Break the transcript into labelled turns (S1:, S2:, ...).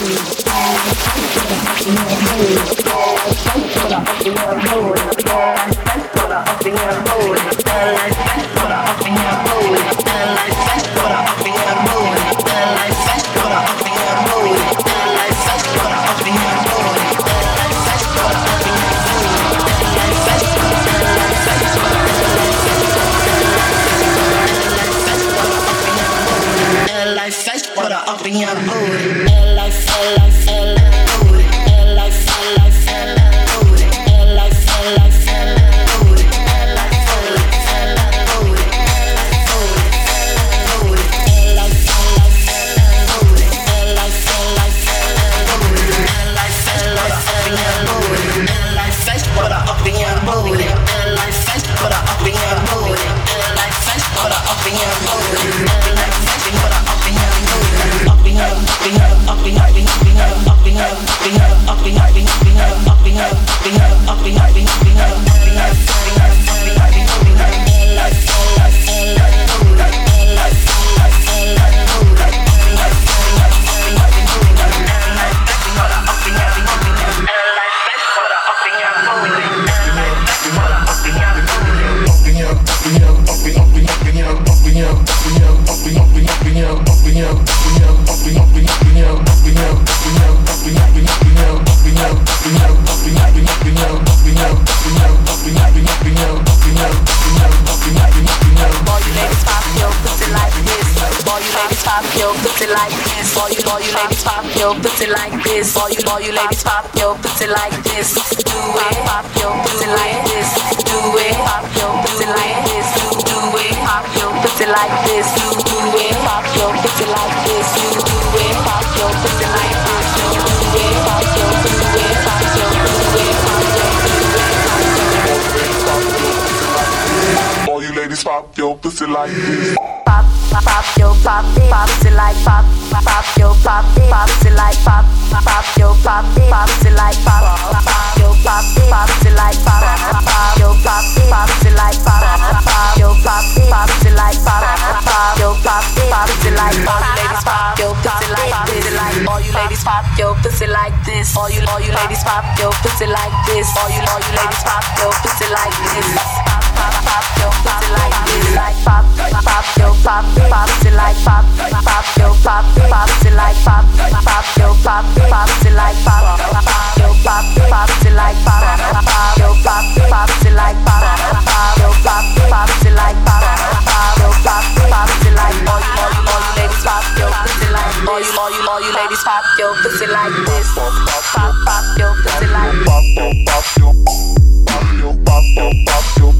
S1: Pop your pussy like this.
S2: Pop your pop pussy like pop your pop pussy like pop your pop pussy like pop your pop pussy like pop your pop pussy like pop your pop pussy like pop your pop pussy like all you ladies pop your pussy like this. All you ladies pop your pussy like this. All you ladies pop your pussy like this. All you ladies pop your pussy like this. Pop your pussy like this. Like pop your pop pussy like pop your pop pussy like pop your pop pussy like pop your pop pussy like pop your pop pussy like pop your pop pussy like pop your pop pussy like all you ladies pop your pussy like this. All you ladies pop your pussy like this. Pop your pussy like
S1: Pop your pop your